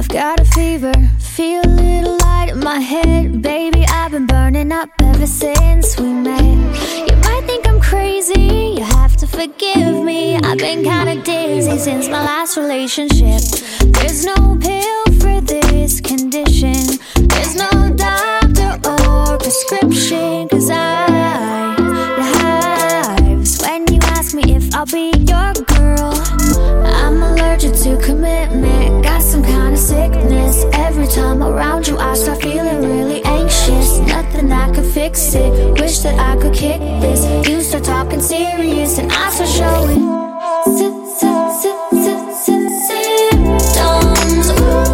I've got a fever, feel a little light in my head. Baby, I've been burning up ever since we met. You might think I'm crazy, you have to forgive me. I've been kinda dizzy since my last relationship. There's no pill for this condition. There's no doctor or prescription. Cause I get hives when you ask me if I'll be your girl. I'm allergic to commitment, got some kind of sickness. Every time around you I start feeling really anxious. Nothing that could fix it, wish that I could kick this. You start talking serious and I start showing symptoms.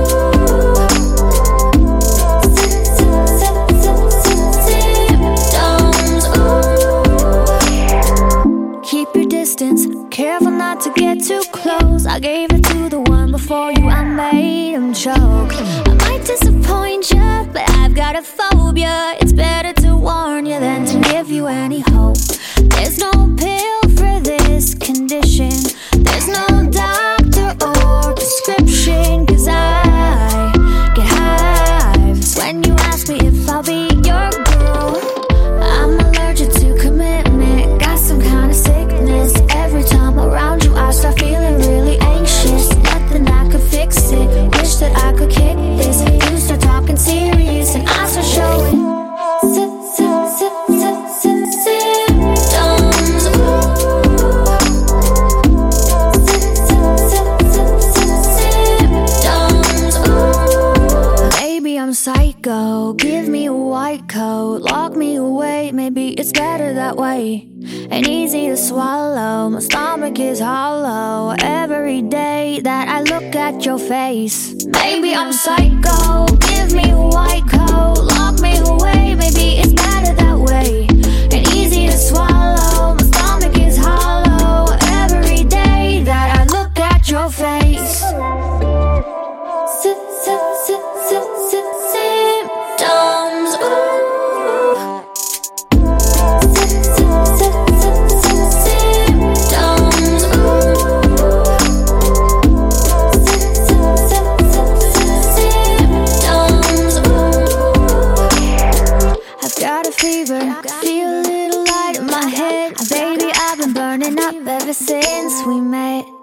Symptoms. Keep your distance, careful not to get too close. I gave it to the one before you, I made him choke. I might disappoint you, but I've got a phobia. It's better to warn you than to give you any hope. There's no pill for this condition. There's no doctor or prescription. Cause I get hives when you ask me if I'll be your girl. I'm allergic to commitment, got some kind of sickness. Every time around you I start feeling really anxious. Nothing that could fix it, wish that I could kick this. You start talking serious and I start showing psycho. Give me a white coat, lock me away. Maybe it's better that way. Ain't easy to swallow, my stomach is hollow every day that I look at your face. Maybe I'm psycho. Give me a white coat, lock me away. Maybe it's better that way. Ain't easy to swallow, my stomach is hollow every day that I look at your face. Symptoms. I've got a fever, feel a little light in my head. Baby, I've been burning up ever since we met.